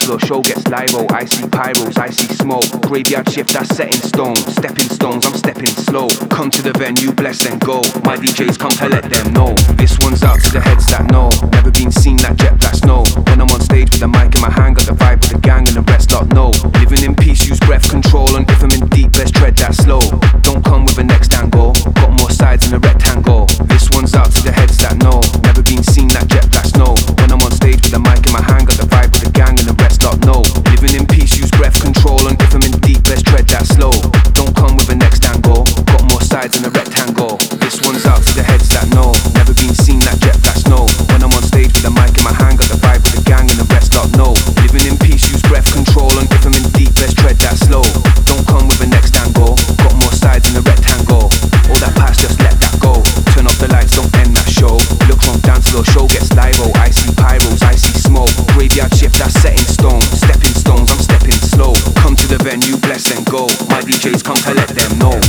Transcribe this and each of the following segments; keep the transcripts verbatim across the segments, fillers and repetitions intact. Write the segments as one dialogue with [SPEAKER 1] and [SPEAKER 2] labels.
[SPEAKER 1] till the show gets live. Oh, I see pyros, I see smoke. Graveyard shift, that's set in stone. Stepping stones, I'm stepping slow. Come to the venue, bless and go. My D Js come to let them know. This one's out to the heads that know. Never been seen like jet black snow. When I'm on stage with a mic in my hand, got the vibe with the gang and the rest lot know. Living in peace, use breath control, and if I'm in deep, best tread that slow. Don't come with a next angle. Got more sides in a rectangle. This one's out to the heads that know. Never been seen like jet black snow. When I'm on stage with a mic in my hand, got the vibe with the gang and the rest lot know. Living in peace, use breath control, and if I'm in deep, best tread that slow. Don't come with a next angle. Got more sides in a rectangle. This one's out to the heads that know. Never been seen like jet black snow. When I'm on stage with a mic in my hand, got the vibe with the gang and the rest lot know. Living in peace, use breath control, and if I'm in deep, best tread that slow. Don't come with a next angle. Got more sides in a rectangle. All that past, just let that go. Turn off the lights, don't end that show. Look from dance till the show gets live. Oh, I see pyros, I see smoke. Graveyard shift, that's set in stone. Stepping stones, I'm stepping slow. Come to the venue, bless and go. My D Js come to let them know.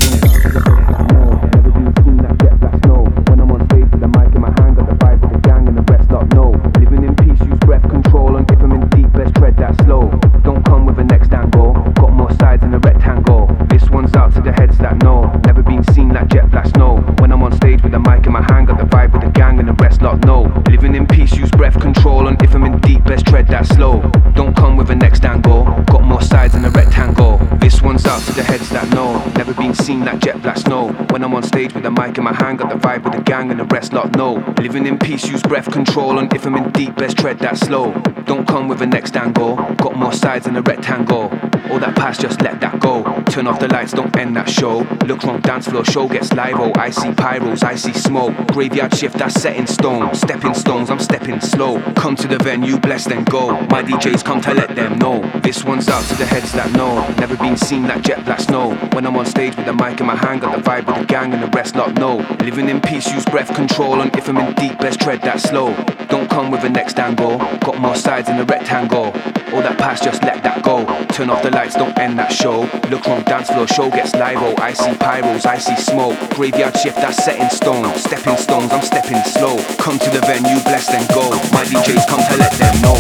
[SPEAKER 1] Seen that jet black snow. When I'm on stage with a mic in my hand, got the vibe with the gang and the rest lot know. Living in peace, use breath control, and if I'm in deep, best tread that slow. Don't come with a next angle. Got more sides in a rectangle. All that past, just let that go. Turn off the lights, don't end that show. Look wrong, dance floor, show gets live. Oh, I see pyros, I see smoke. Graveyard shift, that's set in stone. Stepping stones, I'm stepping slow. Come to the venue, bless then go. My D Js come to let them know. This one's out to the heads that know. Never been seen like jet black snow. When I'm on stage with a mic in my hand, got the vibe with the gang and the rest lot know. Living in peace, use breath control, and if I'm in deep, best tread that slow. Don't come with a next angle. Got more sides in a rectangle. All that past, just let that go. Turn off the lights, don't end that show. Look from dance floor, show gets live. Oh, I see pyros, I see smoke. Graveyard shift, that's set in stone. Stepping stones, I'm stepping slow. Come to the venue, bless then go. My D Js come to let them know.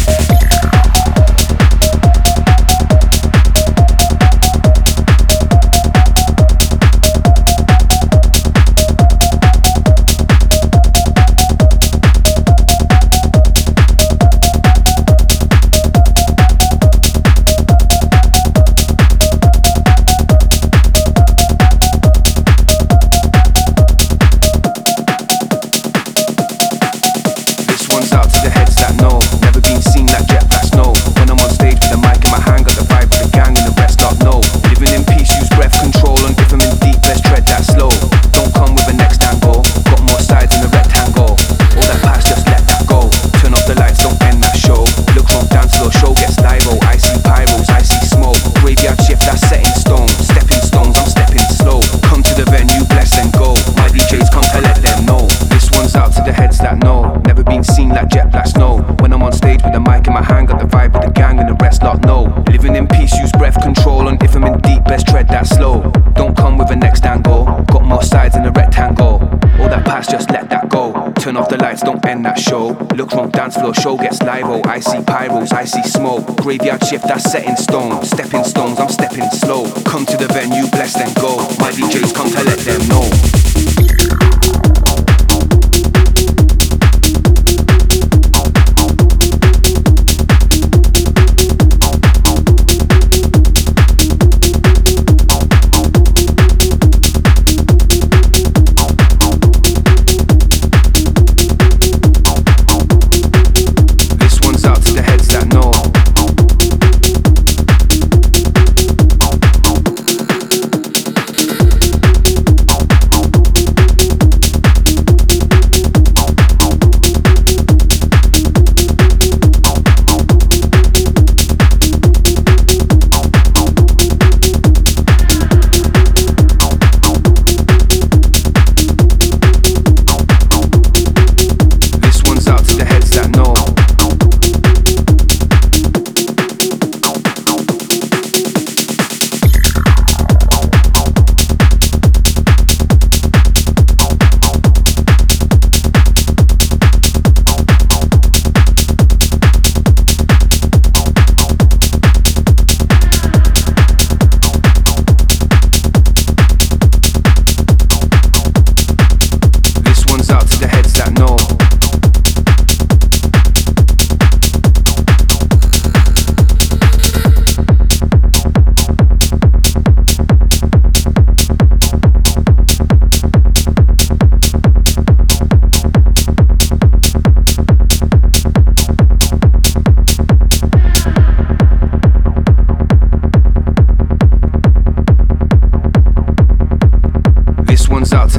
[SPEAKER 1] Show gets live, oh, I see pyros, I see smoke. Graveyard shift, that's set in stone. Stepping stones, I'm stepping slow. Come to the venue, bless then go. My D Js come to let them know.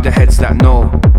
[SPEAKER 1] the heads that know.